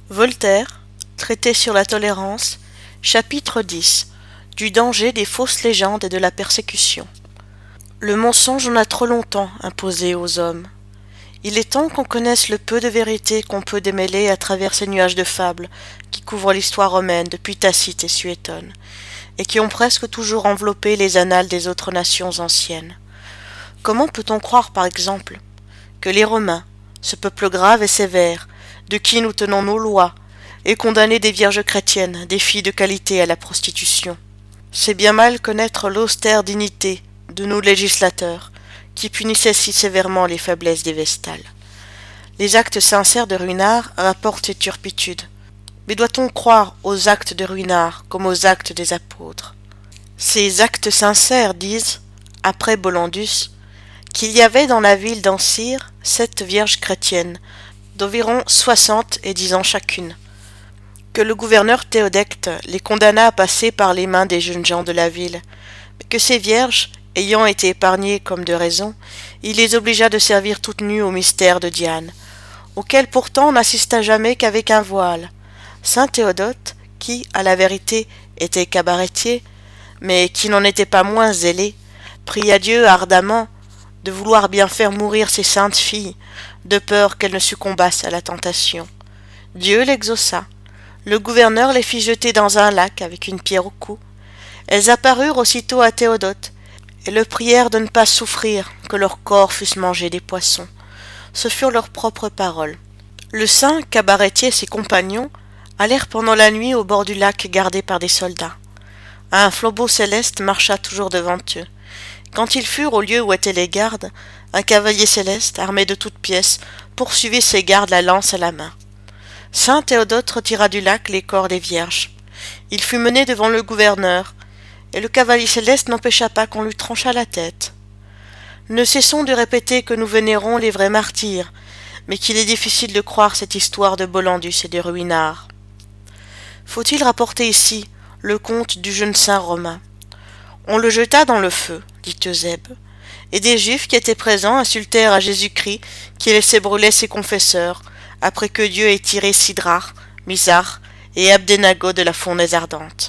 Voltaire, Traité sur la tolérance, chapitre 10 du danger des fausses légendes et de la persécution. Le mensonge en a trop longtemps imposé aux hommes. Il est temps qu'on connaisse le peu de vérité qu'on peut démêler à travers ces nuages de fables qui couvrent l'histoire romaine depuis Tacite et Suétone, et qui ont presque toujours enveloppé les annales des autres nations anciennes. Comment peut-on croire, par exemple, que les Romains, ce peuple grave et sévère, de qui nous tenons nos lois, aient condamné des vierges chrétiennes, des filles de qualité à la prostitution? C'est bien mal connaître l'austère dignité de nos législateurs, qui punissaient si sévèrement les faiblesses des Vestales. Les actes sincères de Ruinart rapportent ces turpitudes. Mais doit-on croire aux actes de Ruinart comme aux actes des apôtres? Ces actes sincères disent, après Bollandus, qu'il y avait dans la ville d'Ancyre 7 vierges chrétiennes, d'environ 60 et 10 ans chacune, que le gouverneur Théodecte les condamna à passer par les mains des jeunes gens de la ville, mais que ces vierges, ayant été épargnées comme de raison, il les obligea de servir toutes nues au mystère de Diane, auquel pourtant on n'assista jamais qu'avec un voile. Saint Théodote, qui, à la vérité, était cabaretier, mais qui n'en était pas moins zélé, pria Dieu ardemment de vouloir bien faire mourir ces saintes filles, de peur qu'elles ne succombassent à la tentation. Dieu l'exauça. Le gouverneur les fit jeter dans un lac avec une pierre au cou. Elles apparurent aussitôt à Théodote, et le prièrent de ne pas souffrir que leurs corps fussent mangés des poissons. Ce furent leurs propres paroles. Le saint cabaretier et ses compagnons allèrent pendant la nuit au bord du lac gardé par des soldats. Un flambeau céleste marcha toujours devant eux. Quand ils furent au lieu où étaient les gardes, un cavalier céleste, armé de toutes pièces, poursuivit ses gardes la lance à la main. Saint Théodote retira du lac les corps des vierges. Il fut mené devant le gouverneur, et le cavalier céleste n'empêcha pas qu'on lui tranchât la tête. Ne cessons de répéter que nous vénérons les vrais martyrs, mais qu'il est difficile de croire cette histoire de Bollandus et de Ruinart. Faut-il rapporter ici le conte du jeune saint romain? On le jeta dans le feu, dit Eusèbe, et des Juifs qui étaient présents insultèrent à Jésus-Christ qui laissait brûler ses confesseurs, après que Dieu ait tiré Sidrar, Misar et Abdenago de la fournaise ardente.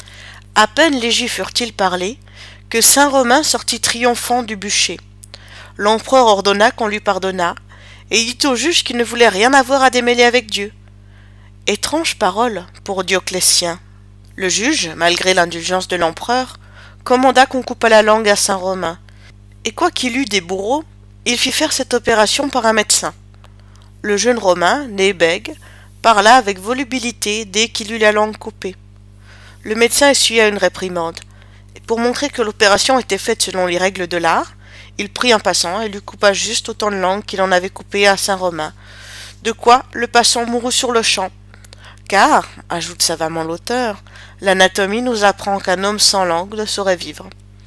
À peine les Juifs eurent-ils parlé, que saint Romain sortit triomphant du bûcher. L'empereur ordonna qu'on lui pardonnât, et dit au juge qu'il ne voulait rien avoir à démêler avec Dieu. Étrange parole pour Dioclétien. Le juge, malgré l'indulgence de l'empereur, commanda qu'on coupât la langue à saint Romain, et quoiqu'il eût des bourreaux, il fit faire cette opération par un médecin. Le jeune Romain, né bègue, parla avec volubilité dès qu'il eut la langue coupée. Le médecin essuya une réprimande, et pour montrer que l'opération était faite selon les règles de l'art, il prit un passant et lui coupa juste autant de langue qu'il en avait coupé à saint Romain, de quoi le passant mourut sur le champ. Car, ajoute savamment l'auteur, l'anatomie nous apprend qu'un homme sans langue ne saurait vivre.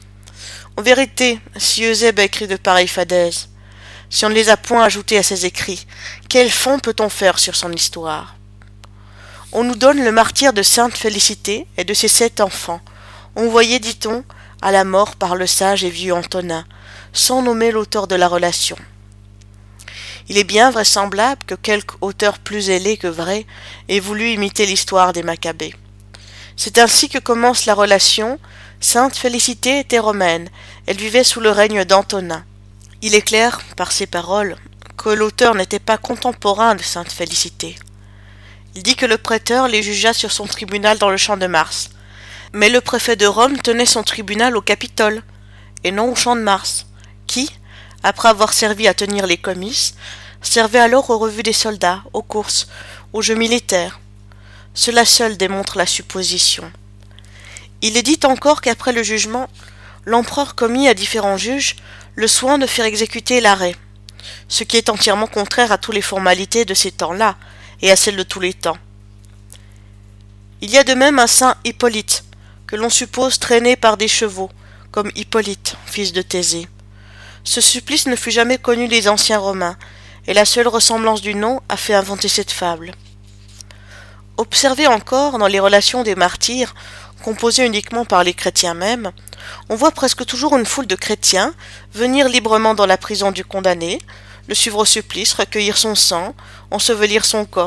En vérité, si Eusèbe a écrit de pareilles fadaises, si on ne les a point ajoutées à ses écrits, quel fond peut-on faire sur son histoire? On nous donne le martyre de sainte Félicité et de ses 7 enfants, envoyés, dit-on, à la mort par le sage et vieux Antonin, sans nommer l'auteur de la relation. Il est bien vraisemblable que quelque auteur plus zélé que vrai ait voulu imiter l'histoire des Maccabées. C'est ainsi que commence la relation. Sainte Félicité était romaine, elle vivait sous le règne d'Antonin. Il est clair, par ces paroles, que l'auteur n'était pas contemporain de Sainte Félicité. Il dit que le prêteur les jugea sur son tribunal dans le champ de Mars, mais le préfet de Rome tenait son tribunal au Capitole, et non au champ de Mars, qui, après avoir servi à tenir les comices, servait alors aux revues des soldats, aux courses, aux jeux militaires. Cela seul démontre la supposition. Il est dit encore qu'après le jugement, l'empereur commit à différents juges le soin de faire exécuter l'arrêt, ce qui est entièrement contraire à toutes les formalités de ces temps-là et à celles de tous les temps. Il y a de même un saint Hippolyte, que l'on suppose traîné par des chevaux, comme Hippolyte, fils de Thésée. Ce supplice ne fut jamais connu des anciens Romains, et la seule ressemblance du nom a fait inventer cette fable. Observez encore dans les relations des martyrs, composées uniquement par les chrétiens mêmes, on voit presque toujours une foule de chrétiens venir librement dans la prison du condamné, le suivre au supplice, recueillir son sang, ensevelir son corps,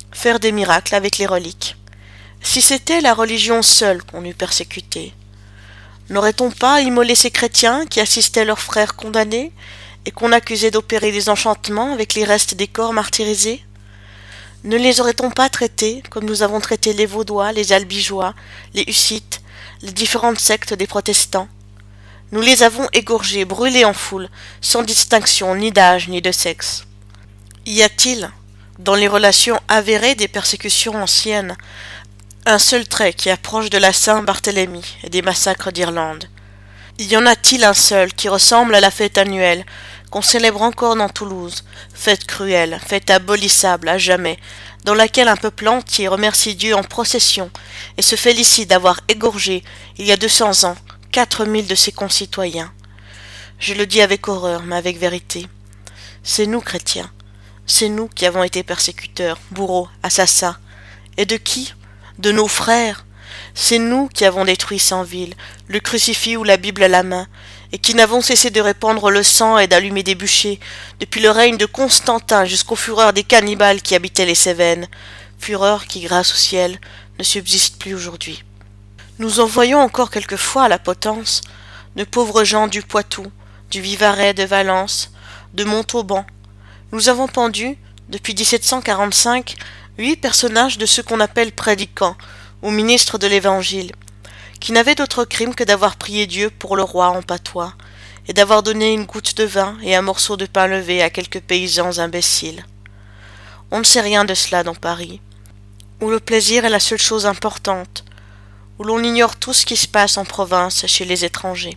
faire des miracles avec les reliques. Si c'était la religion seule qu'on eût persécutée, n'aurait-on pas immolé ces chrétiens qui assistaient leurs frères condamnés et qu'on accusait d'opérer des enchantements avec les restes des corps martyrisés? Ne les aurait-on pas traités comme nous avons traité les Vaudois, les Albigeois, les Hussites, les différentes sectes des protestants? Nous les avons égorgés, brûlés en foule, sans distinction ni d'âge ni de sexe. Y a-t-il, dans les relations avérées des persécutions anciennes, un seul trait qui approche de la Saint-Barthélemy et des massacres d'Irlande? Y en a-t-il un seul qui ressemble à la fête annuelle qu'on célèbre encore dans Toulouse, fête cruelle, fête abolissable à jamais, dans laquelle un peuple entier remercie Dieu en procession et se félicite d'avoir égorgé, il y a 200 ans, 4000 de ses concitoyens? Je le dis avec horreur, mais avec vérité. C'est nous, chrétiens. C'est nous qui avons été persécuteurs, bourreaux, assassins. Et de qui? De nos frères. C'est nous qui avons détruit 100 villes, le crucifix ou la Bible à la main, et qui n'avons cessé de répandre le sang et d'allumer des bûchers, depuis le règne de Constantin jusqu'aux fureurs des cannibales qui habitaient les Cévennes, fureurs qui, grâce au ciel, ne subsistent plus aujourd'hui. Nous envoyons encore quelquefois à la potence de pauvres gens du Poitou, du Vivarais, de Valence, de Montauban. Nous avons pendu, depuis 1745, 8 personnages de ceux qu'on appelle prédicants ou ministres de l'Évangile, qui n'avaient d'autre crime que d'avoir prié Dieu pour le roi en patois, et d'avoir donné une goutte de vin et un morceau de pain levé à quelques paysans imbéciles. On ne sait rien de cela dans Paris, où le plaisir est la seule chose importante, où l'on ignore tout ce qui se passe en province chez les étrangers.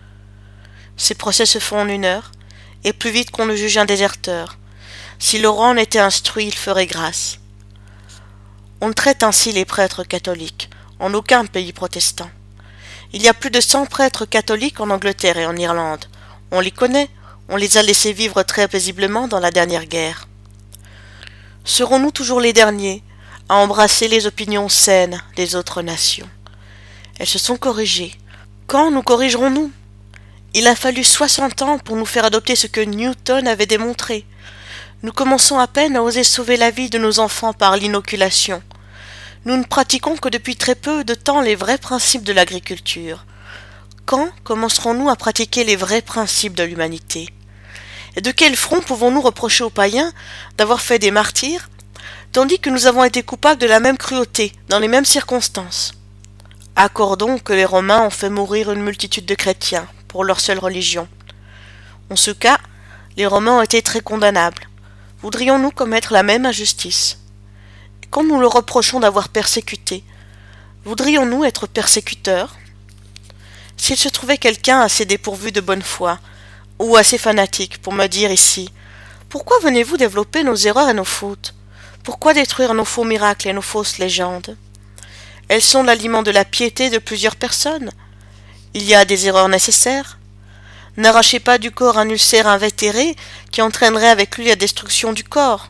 Ces procès se font en 1 heure, et plus vite qu'on ne juge un déserteur. Si le roi en était instruit, il ferait grâce. On ne traite ainsi les prêtres catholiques, en aucun pays protestant. Il y a plus de 100 prêtres catholiques en Angleterre et en Irlande. On les connaît, on les a laissés vivre très paisiblement dans la dernière guerre. Serons-nous toujours les derniers à embrasser les opinions saines des autres nations? Elles se sont corrigées. Quand nous corrigerons-nous? Il a fallu 60 ans pour nous faire adopter ce que Newton avait démontré. Nous commençons à peine à oser sauver la vie de nos enfants par l'inoculation. Nous ne pratiquons que depuis très peu de temps les vrais principes de l'agriculture. Quand commencerons-nous à pratiquer les vrais principes de l'humanité? Et de quel front pouvons-nous reprocher aux païens d'avoir fait des martyrs, tandis que nous avons été coupables de la même cruauté, dans les mêmes circonstances? Accordons que les Romains ont fait mourir une multitude de chrétiens pour leur seule religion. En ce cas, les Romains ont été très condamnables. Voudrions-nous commettre la même injustice? Quand nous leur reprochons d'avoir persécuté, voudrions-nous être persécuteurs? S'il se trouvait quelqu'un assez dépourvu de bonne foi, ou assez fanatique pour me dire ici, pourquoi venez-vous développer nos erreurs et nos fautes? Pourquoi détruire nos faux miracles et nos fausses légendes? Elles sont l'aliment de la piété de plusieurs personnes. Il y a des erreurs nécessaires. N'arrachez pas du corps un ulcère invétéré qui entraînerait avec lui la destruction du corps.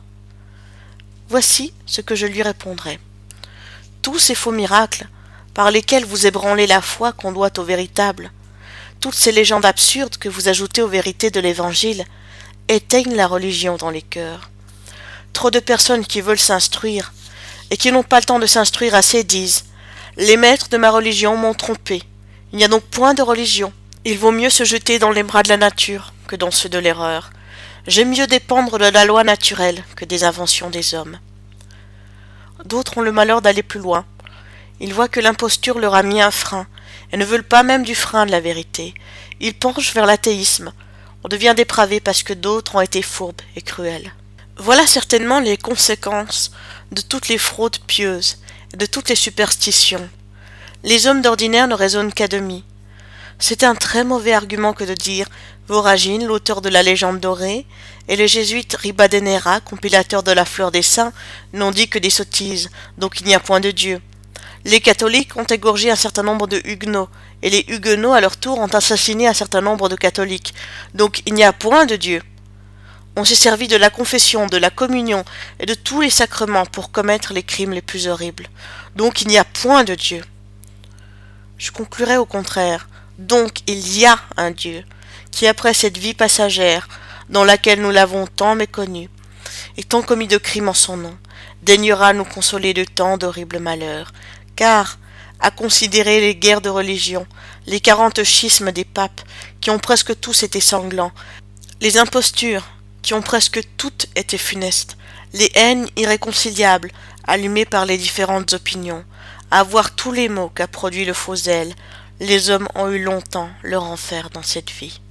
Voici ce que je lui répondrai. Tous ces faux miracles, par lesquels vous ébranlez la foi qu'on doit au véritable, toutes ces légendes absurdes que vous ajoutez aux vérités de l'Évangile, éteignent la religion dans les cœurs. Trop de personnes qui veulent s'instruire, et qui n'ont pas le temps de s'instruire assez disent « Les maîtres de ma religion m'ont trompé. Il n'y a donc point de religion. Il vaut mieux se jeter dans les bras de la nature que dans ceux de l'erreur. J'aime mieux dépendre de la loi naturelle que des inventions des hommes. » D'autres ont le malheur d'aller plus loin. Ils voient que l'imposture leur a mis un frein, et ne veulent pas même du frein de la vérité. Ils penchent vers l'athéisme. On devient dépravé parce que d'autres ont été fourbes et cruels. Voilà certainement les conséquences de toutes les fraudes pieuses et de toutes les superstitions. Les hommes d'ordinaire ne raisonnent qu'à demi. C'est un très mauvais argument que de dire Voragine, l'auteur de la légende dorée, et le jésuite Ribadeneyra, compilateur de la fleur des saints, n'ont dit que des sottises, donc il n'y a point de Dieu. Les catholiques ont égorgé un certain nombre de huguenots, et les huguenots à leur tour ont assassiné un certain nombre de catholiques, donc il n'y a point de Dieu. On s'est servi de la confession, de la communion et de tous les sacrements pour commettre les crimes les plus horribles, donc il n'y a point de Dieu. Je conclurai au contraire, donc il y a un Dieu, qui après cette vie passagère, dans laquelle nous l'avons tant méconnu, et tant commis de crimes en son nom, daignera nous consoler de tant d'horribles malheurs, car, à considérer les guerres de religion, les 40 schismes des papes, qui ont presque tous été sanglants, les impostures, qui ont presque toutes été funestes, les haines irréconciliables, allumées par les différentes opinions, à voir tous les maux qu'a produits le faux zèle, les hommes ont eu longtemps leur enfer dans cette vie.